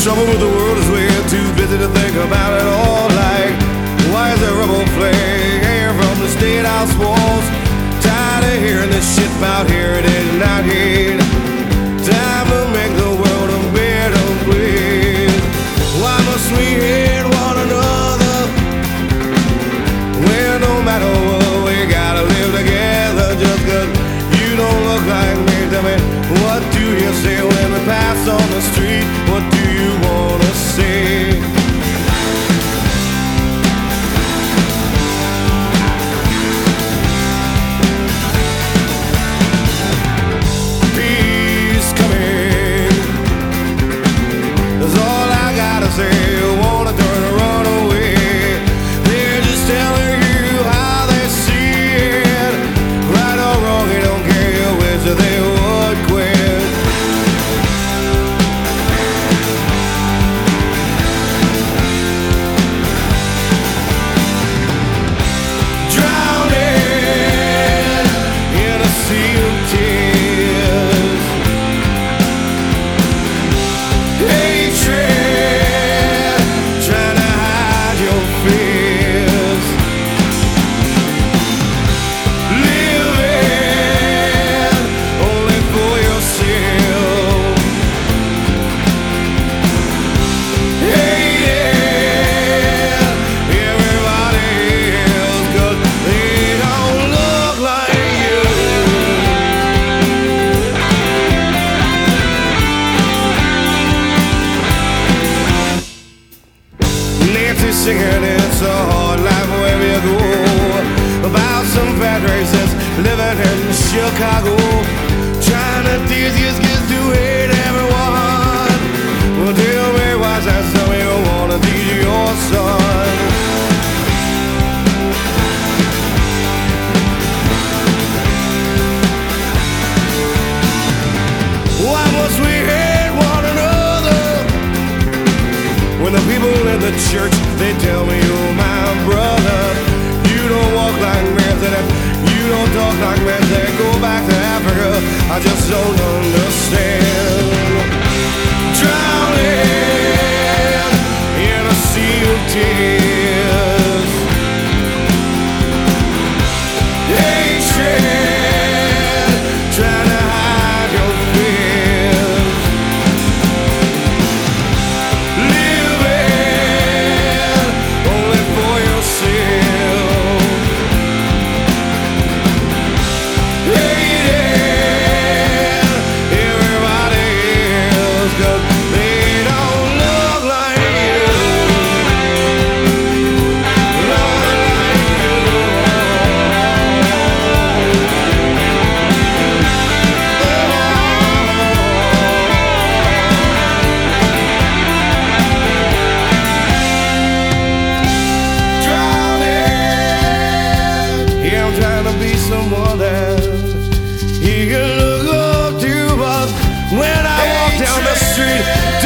Trouble with the world is way too busy to think about it all. Like, why is there rebel flag here from the state house walls? Tired of hearing this shit about here, it is not here. Time to make the world a better place. Why must we hate one another? Well, no matter what, we gotta live together. Just 'cause you don't look like me, tell me, what do you say when we pass on the street? What do you wanna say? Peace coming, that's all I gotta say. You wanna turn or run away? They're just telling you how they see it. Right or wrong, they don't care which they would quit. Singing It's a Hard Life wherever you go, about some fat racists living in Chicago, trying to teach these kids to hate everyone. Well, tell me why's that something you don't wanna teach your son? Why must we hate one another? When the people in the church, they tell me you're my brother. You don't walk like me, and you don't talk like me, they go back to Africa. I just don't understand. Drowning in a sea of tears. Hatred, trying to hide your fears. Someone that he can look up to, but when I walk down the street,